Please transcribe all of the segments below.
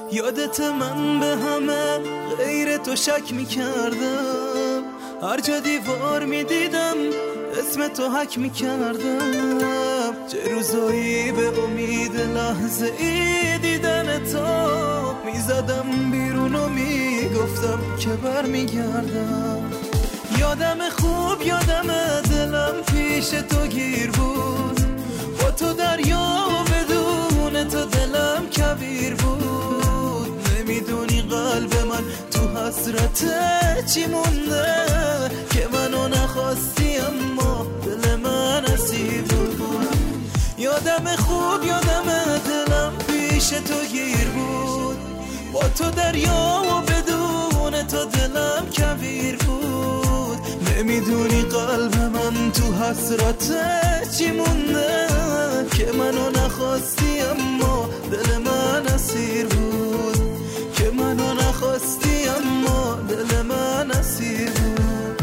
یادت من به همه غیر تو شک میکردم، هر جا دیوار میدیدم اسم تو حک میکردم. چه روزایی به امید لحظه ای دیدن تو میزدم بیرون و میگفتم که برمیگردم. یادم خوب یادم دلم پیش تو گیر بود، با تو دریا و بدون تو دلم کبیر بود. نمیدونی قلب من تو حسرت چی مونده، که منو نخواستی اما دل من اسیر بود. یادم خوب یادم دلم پیش تو گیر بود، با تو دریا و بدون تو دلم کبیر بود. نمیدونی قلب من تو حسرت چی مونده، که منو نخواستی اما دل من اسیر بود، که منو نخواستی اما دل من اسیر بود.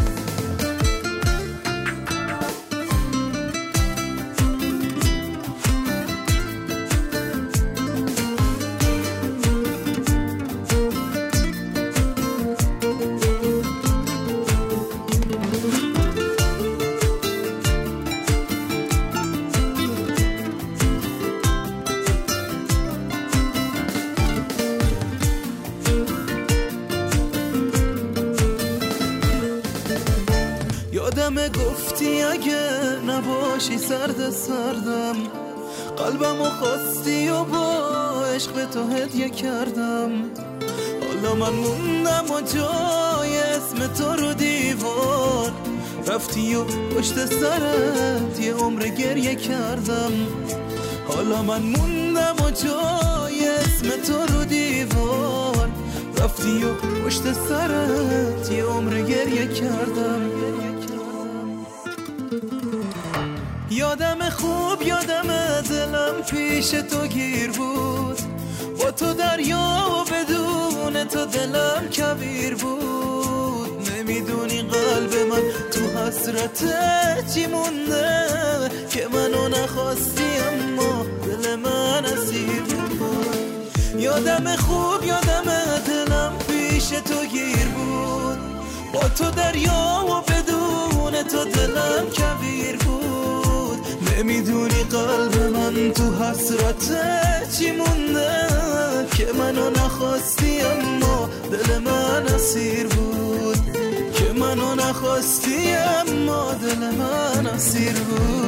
یادم گفتی اگه نباشی سرد سردم، قلبمو خواستی و با عشق به تو هدیه کردم. حالا من موندم و جای اسم تو رو دیوار، رفتی و پشت سرت یه عمر گریه کردم. حالا من موندم و جای اسم تو رو دیوار، رفتی و پشت سرت یه عمر گریه کردم. یادم خوب یادم دلم پیش تو گیر بود، با تو دریا و بدون تو دلم کبیر بود. نمیدونی قلب من تو حسرت چی مونده، که منو نخواستی اما دل من اسیر بود. یادم خوب یادم دلم پیش تو گیر بود، با تو دریا و بدون تو دلم کبیر بود. نمیدونی قلب من تو حسرت چی مونده، که منو نخواستی اما دل من اسیر بود، که منو نخواستی اما دل من اسیر بود.